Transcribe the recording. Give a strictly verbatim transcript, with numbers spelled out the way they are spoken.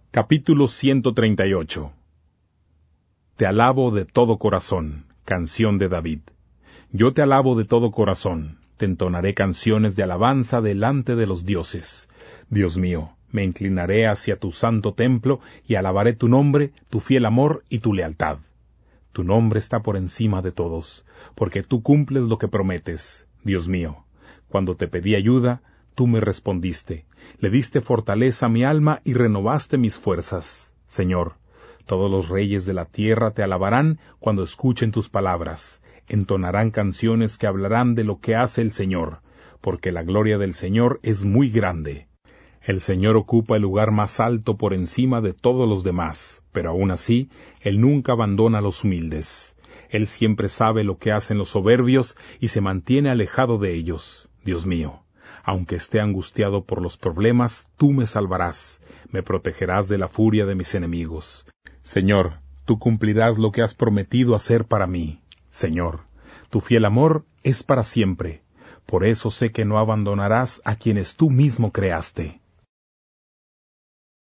Capítulo ciento treinta y ocho. Te alabo de todo corazón, canción de David. Yo te alabo de todo corazón, te entonaré canciones de alabanza delante de los dioses. Dios mío, me inclinaré hacia tu santo templo y alabaré tu nombre, tu fiel amor y tu lealtad. Tu nombre está por encima de todos, porque tú cumples lo que prometes, Dios mío. Cuando te pedí ayuda, tú me respondiste, le diste fortaleza a mi alma y renovaste mis fuerzas. Señor, todos los reyes de la tierra te alabarán cuando escuchen tus palabras, entonarán canciones que hablarán de lo que hace el Señor, porque la gloria del Señor es muy grande. El Señor ocupa el lugar más alto por encima de todos los demás, pero aún así, Él nunca abandona a los humildes. Él siempre sabe lo que hacen los soberbios y se mantiene alejado de ellos. Dios mío, aunque esté angustiado por los problemas, tú me salvarás, me protegerás de la furia de mis enemigos. Señor, tú cumplirás lo que has prometido hacer para mí. Señor, tu fiel amor es para siempre. Por eso sé que no abandonarás a quienes tú mismo creaste.